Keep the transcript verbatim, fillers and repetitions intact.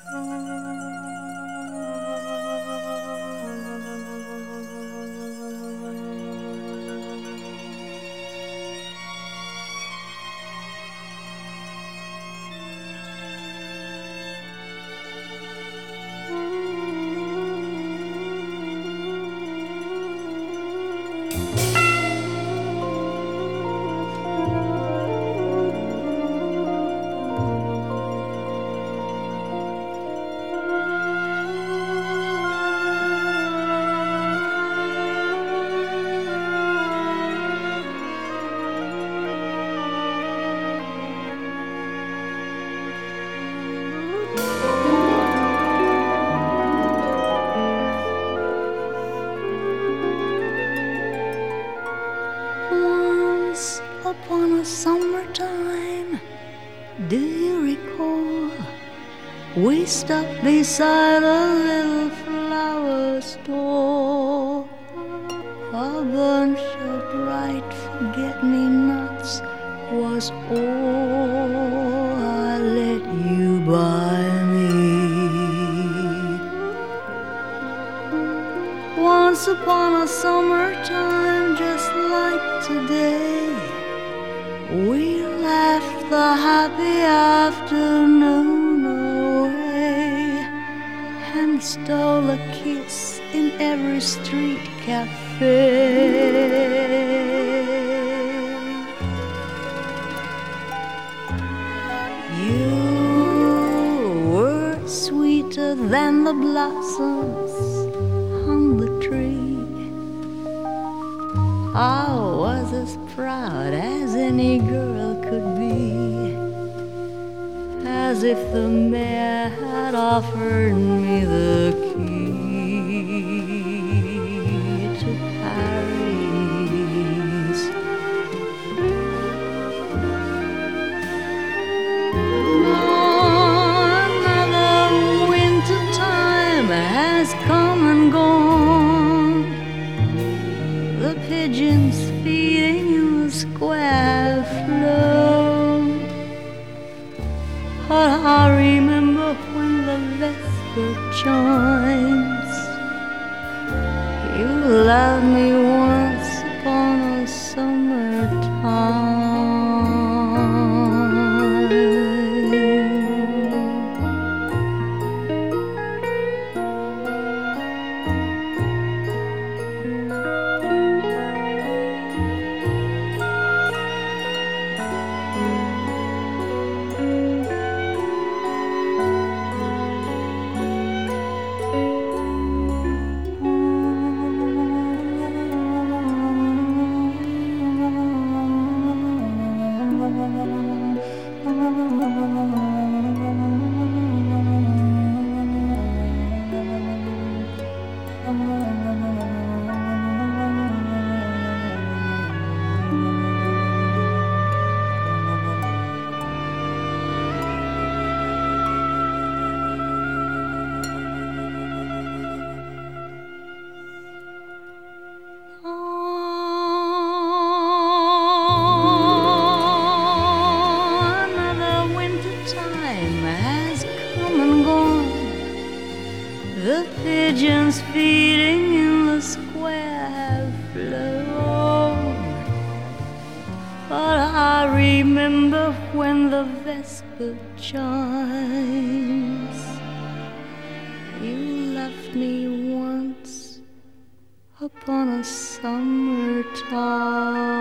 Once upon a summertime, do you recall? We stopped beside a little flower store. A bunch of bright forget-me-nots was all I let you buy me. Once upon a summertime, just like today, we laughed the happy afternoon away and stole a kiss in every street cafe. You were sweeter than the blossoms on the tree. I was as proud as any girl could be, as if the mayor had offered me the key to Paris. Another winter time has come and gone. The pigeons feeding in the square have flown. But I remember when the vesper chimes. You loved me once upon a summertime. The pigeons feeding in the square have flown. But I remember when the vesper chimes. You left me once upon a summertime.